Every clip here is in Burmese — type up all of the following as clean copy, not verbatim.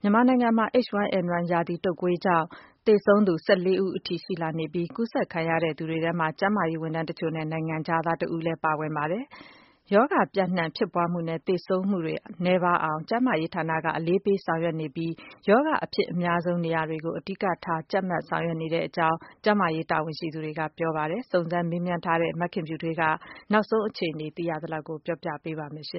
မြန်မာနိုင်ငံမှာ H1N1 ရာသီတုပ်ကွေးကြောင့်သေဆုံးသူ14ဦးအထိရှိလာနေပြီး ကူးစက်ခံရသူတွေထဲမှာ ကျန်းမာရေးဝန်ထမ်းတချို့နဲ့ နိုင်ငံခြားသားတဦးလည်းပါဝင်ပါတယ်။ ရောဂါပျံ့နှံ့ဖြစ်ပွားမှုနဲ့ သေဆုံးမှုတွေနည်းပါးအောင် ကျန်းမာရေးဌာနက အလေးပေးဆောင်ရွက်နေပြီး ရောဂါအဖြစ်အများဆုံးနေရာတွေကို အဓိကထားကြပ်မတ်ဆောင်ရွက်နေကြောင်း ကျန်းမာရေးတာဝန်ရှိသူတွေကပြောပါတယ်။ စုံစမ်းမေးမြန်းထားတဲ့ မခင်ဖြူထွေးက နောက်ဆုံးအခြေအနေသိရသလောက်ပြောပြပေးပါမယ်။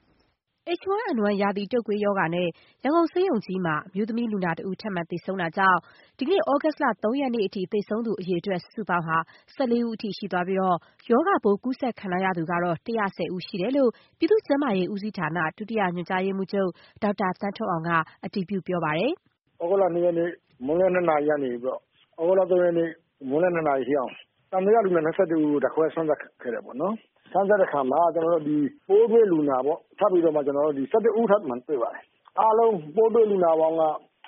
H1N1 ရာသီတုပ်ကွေးရောဂါနဲ့ ရန်ကုန်ဆေးရုံကြီးမှာ အမျိုးသမီးလူနာတဦး ထပ်မံသေဆုံးတာကြောင့် ဒီကနေ့ သြဂုတ်လ 3 ရက်နေ့အထိ သေဆုံးသူအရေအတွက် စုစုပေါင်းဟာ 14 ဦးအထိရှိသွားပြီး ရောဂါပိုးကူးစက်ခံထားရသူကတော့ 110 ဦးရှိတယ်လို့ ပြည်သူ့ကျန်းမာရေးဦးစီးဌာန ဒုတိယညွှန်ကြားရေးမှူးချုပ် ဒေါက်တာသန်းထွဋ်အောင်က အတည်ပြုပြောပါတယ်။ "သြဂုတ်လ 2 ရက်နေ့ မွန်းလွဲ 2 နာရီကနေပြီးတော့ သြဂုတ်လ 3 ရက်နေ့ မွန်းလွဲ 2 နာရီအထိအောင် သံသယလူနာ 21 ဦးကို ဓာတ်ခွဲစမ်းသပ်ခဲ့တယ်ပေါ့နော်။ စမ်းသပ်တဲ့အခါမှာ ပိုးတွေ့လူနာပေါ့ ထပ်ပြီးတော့မှ 11 ဦးထပ်မံတွေ့ပါတယ်။ အားလုံးပိုးတွေ့လူနာပေါင်းက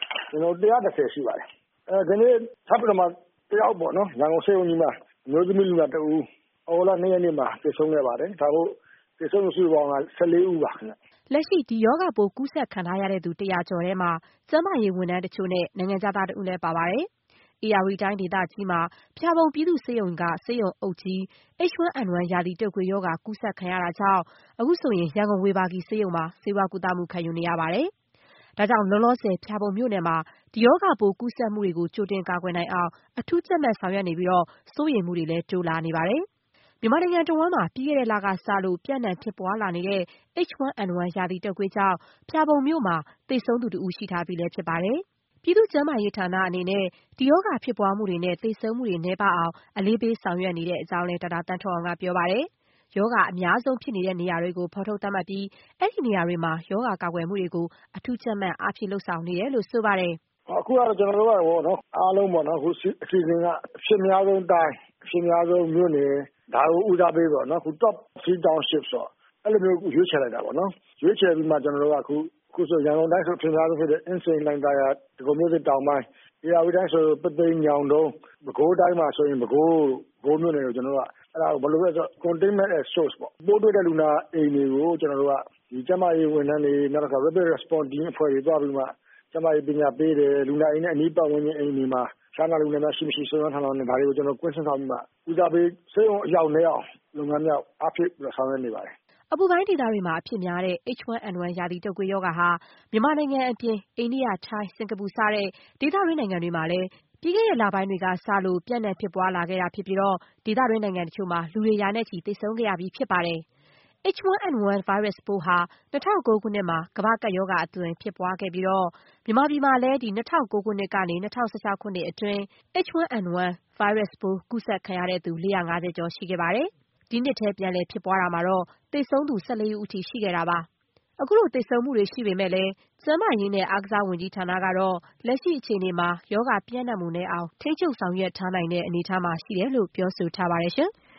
110 ရှိပါတယ်။ ဒီနေ့ထပ်ပြီးတော့မှ တယောက်ပေါ့နော် ရန်ကုန်ဆေးရုံကြီးမှာ အမျိုးသမီးလူနာတဦး သြဂုတ်လ 2 ရက်နေ့မှာသေဆုံးခဲ့ပါတယ်။ ဒါကြောင့်သေဆုံးသူစုစုပေါင်းက 14 ဦးပါခင်ဗျ။ " လက်ရှိ ဒီရောဂါပိုးကူးစက်ခံထားရသူ ၁၀၀ ကျော်ထဲမှာ ကျန်းမာရေးဝန်ထမ်းတချို့နဲ့ နိုင်ငံခြားသားတဦးလည်းပါပါတယ်။ ဧရာဝတီတိုင်းဒေသကြီးမှာ ဖျာပုံပြည်သူ့ဆေးရုံက ဆေးရုံအုပ်ကြီး H1N1 ရာသီတုပ်ကွေးရောဂါကူးစက်ခံရတာကြောင့် အခုဆိုရင် ရန်ကုန်ဝေဘာဂီဆေးရုံမှာ ဆေးဝါးကုသမှုခံယူနေရပါတယ်။ ဒါကြောင့် လောလောဆယ် ဖျာပုံမြို့နယ်မှာ ဒီရောဂါပိုးကူးစက်မှုတွေကို ကြိုတင်ကာကွယ်နိုင်အောင် အထူးကြပ်မတ်ဆောင်ရွက်နေပြီး စိုးရိမ်မှုတွေလည်း တိုးလာနေပါတယ်။ မြန်မာနိုင်ငံတဝန်းမှာ ပြီးခဲ့တဲ့လကစလို့ ပျံ့နှံ့ဖြစ်ပွားလာနေတဲ့ H1N1 ရာသီတုပ်ကွေးကြောင့် ဖျာပုံမြို့မှာ သေဆုံးသူတဦးရှိထားပြီးလည်းဖြစ်ပါတယ်။ ပြည်သူ့ကျန်းမာရေးဌာနအနေနဲ့ ဒီရောဂါဖြစ်ပွားမှုတွေနဲ့ သေဆုံးမှုတွေနည်းပါးအောင် အလေးပေးဆောင်ရွက်နေကြောင်းလည်း ဒေါက်တာသန်းထွဋ်အောင်ကပြောပါတယ်။ ရောဂါအများဆုံးဖြစ်နေတဲ့နေရာတွေကို ဖော်ထုတ်သတ်မှတ်ပြီး အဲဒီနေရာတွေမှာ ရောဂါကာကွယ်မှုတွေကို အထူးကြပ်မတ်အားဖြည့်လုပ်ဆောင်နေတယ်လို့ ဆိုပါတယ်။ "အခုကတော့ ကျနော်တို့ကတော့ အားလုံးပေါ့နော် အစီအစဉ်က အဖြစ်များဆုံးတိုင်း အဖြစ်များဆုံးမြို့နယ် ဒါကိုဦးစားပေးပြီးတော့ Top 3 Townships ပေါ့ အဲလိုမျိုးရွေးချယ်လိုက်တာပေါ့နော်။ ရွေးချယ်ပြီးမှ ကျနော်တို့ကအခုဆို ရန်ကုန်တိုင်းဆိုအဖြစ်များဆုံးဖြစ်တဲ့ အင်းစိန်လှိုင်သာယာ ဒဂုံမြို့သစ်တောင်ပိုင်း၊ ဧရာဝတီတိုင်းဆို ပုသိမ်ညောင်တုန်း၊ ပဲခူးတိုင်းမှာဆိုရင် ပဲခူးမြို့နယ်ကို ကျနော်တို့က အဲဒါကိုဘယ်လိုလဲဆိုတော့ Containment at Source ပေါ့ ပိုးတွေ့တဲ့လူနာအိမ်တွေကို ကျနော်တို့က ကျန်းမာရေးဝန်ထမ်းတွေ နောက်တခါ Rapid Response Team အဖွဲ့တွေသွားပြီးမှ ကျန်းမာရေးပညာပေးတယ်။ လူနာအိမ်နဲ့အနီးပတ်ဝန်းကျင်အိမ်တွေမှာ ဖျားနာလူနာများရှိမရှိ စုံစမ်းထောက်လှမ်းတယ်။ ဒါတွေကို ကျနော်တို့ကွင်းဆင်းထားပြီးမှ ဦးစားပေးဆေးရုံအရောက်နည်းအောင်လုပ်ငန်းများအားဖြည့်ပြီးတော့ဆောင်ရွက်နေပါတယ်။ " အပူပိုင်းဒေသတွေမှာ အဖြစ်များတဲ့ H1N1 ရာသီတုပ်ကွေးရောဂါဟာ မြန်မာနိုင်ငံအပြင် အိန္ဒိယ၊ ထိုင်း၊ စင်ကာပူ စတဲ့ ဒေသတွင်းနိုင်ငံတွေမှာလည်း ပြီးခဲ့တဲ့လပိုင်းတွေကစလို့ ပျံ့နှံ့ဖြစ်ပွားလာခဲ့တာဖြစ်ပြီး ဒေသတွင်းနိုင်ငံတချို့မှာ လူတွေ ရာနဲ့ချီသေဆုံးခဲ့ရပြီးဖြစ်ပါတယ်။ H1N1 ဗိုင်းရပ်စ်ပိုးဟာ ၂၀၀၉ ခုနှစ်မှာ ကမ္ဘာ့ကပ်ရောဂါအသွင်ဖြစ်ပွားခဲ့ပြီး မြန်မာပြည်မှာလည်း ၂၀၀၉ ခုနှစ်ကနေ ၂၀၁၆ ခုနှစ်အတွင်း H1N1 ဗိုင်းရပ်စ်ပိုးကူးစက်ခံရသူ 450 ကျော်ရှိခဲ့ပါတယ်။ ဒီနှစ်ထဲပြန်လည်ဖြစ်ပွားတာမှာတော့ သေဆုံးသူ 14 ဦးအထိရှိခဲ့တာပါ။ အခုလိုသေဆုံးမှုတွေရှိပေမဲ့လည်း ကျန်းမာရေးနဲ့ အားကစားဝန်ကြီးဌာနကတော့ လက်ရှိအခြေအနေမှာ ရောဂါပျံ့နှံ့မှုနည်းအောင် ထိန်းချုပ်ဆောင်ရွက်ထားနိုင်တဲ့အနေအထားမှာရှိတယ်လို့ ပြောဆိုထားပါတယ်ရှင်။